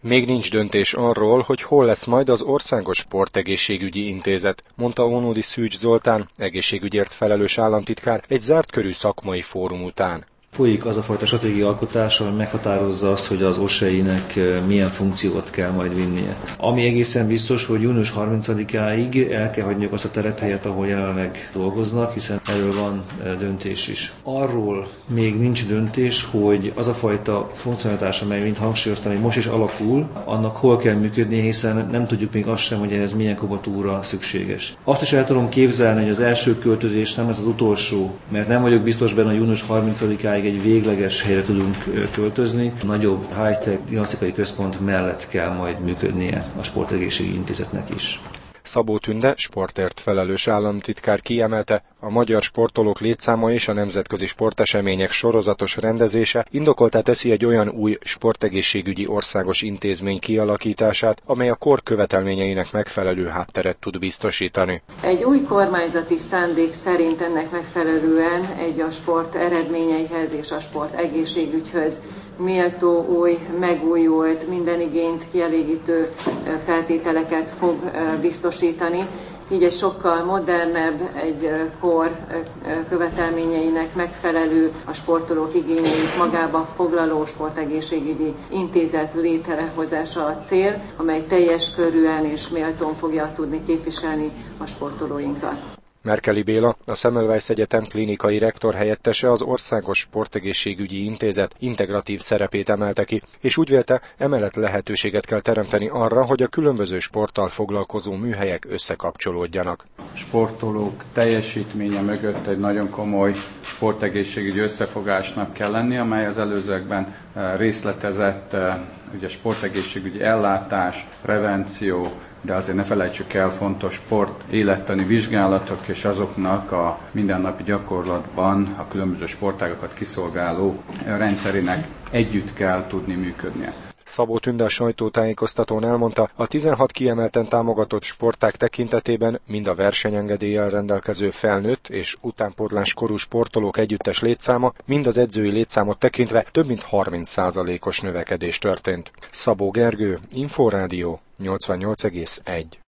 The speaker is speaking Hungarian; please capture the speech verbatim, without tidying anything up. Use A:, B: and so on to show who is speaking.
A: Még nincs döntés arról, hogy hol lesz majd az Országos Sportegészségügyi Intézet, mondta Ónodi Szűcs Zoltán, egészségügyért felelős államtitkár egy zárt körű szakmai fórum után.
B: Folyik az a fajta stratégiai alkotás, ami meghatározza azt, hogy az o es e i-nek milyen funkciót kell majd vinnie. Ami egészen biztos, hogy június harmincadikáig el kell hagyniuk azt a telephelyet, ahol jelenleg dolgoznak, hiszen erről van döntés is. Arról még nincs döntés, hogy az a fajta funkcionalitás, amely, mint hangsúlyoztam, hogy most is alakul, annak hol kell működnie, hiszen nem tudjuk még azt sem, hogy ehhez milyen kubatúra szükséges. Azt is el tudom képzelni, hogy az első költözés nem lesz az utolsó, mert nem vagyok biztos benne, hogy június harmincadikáig egy végleges helyre tudunk költözni. A nagyobb high-tech diagnosztikai központ mellett kell majd működnie a Sportegészségügyi Intézetnek is.
A: Szabó Tünde, sportért felelős államtitkár kiemelte, a magyar sportolók létszáma és a nemzetközi sportesemények sorozatos rendezése indokoltá teszi egy olyan új sportegészségügyi országos intézmény kialakítását, amely a kor követelményeinek megfelelő hátteret tud biztosítani.
C: Egy új kormányzati szándék szerint ennek megfelelően egy a sport eredményeihez és a sport egészségügyhöz méltó, új, megújult, minden igényt kielégítő feltételeket fog biztosítani. Így egy sokkal modernebb, egy kor követelményeinek megfelelő, a sportolók igényeit magába foglaló sportegészségügyi intézet létrehozása a cél, amely teljes körűen és méltón fogja tudni képviselni a sportolóinkat.
A: Merkeli Béla, a Semmelweis Egyetem klinikai rektor helyettese az Országos Sportegészségügyi Intézet integratív szerepét emelte ki, és úgy vélte, emellett lehetőséget kell teremteni arra, hogy a különböző sporttal foglalkozó műhelyek összekapcsolódjanak.
D: A sportolók teljesítménye mögött egy nagyon komoly sportegészségügyi összefogásnak kell lenni, amely az előzőekben részletezett ugye sportegészségügyi ellátás, prevenció, de azért ne felejtsük el, fontos sport, élettani vizsgálatok és azoknak a mindennapi gyakorlatban a különböző sportágakat kiszolgáló rendszerének együtt kell tudni működnie.
A: Szabó Tünde a sajtótájékoztatón elmondta, a tizenhat kiemelten támogatott sportág tekintetében mind a versenyengedéllyel rendelkező felnőtt és utánpótlás korú sportolók együttes létszáma, mind az edzői létszámot tekintve több mint harminc százalékos növekedés történt. Szabó Gergő, Inforádió, nyolcvannyolc egész egy.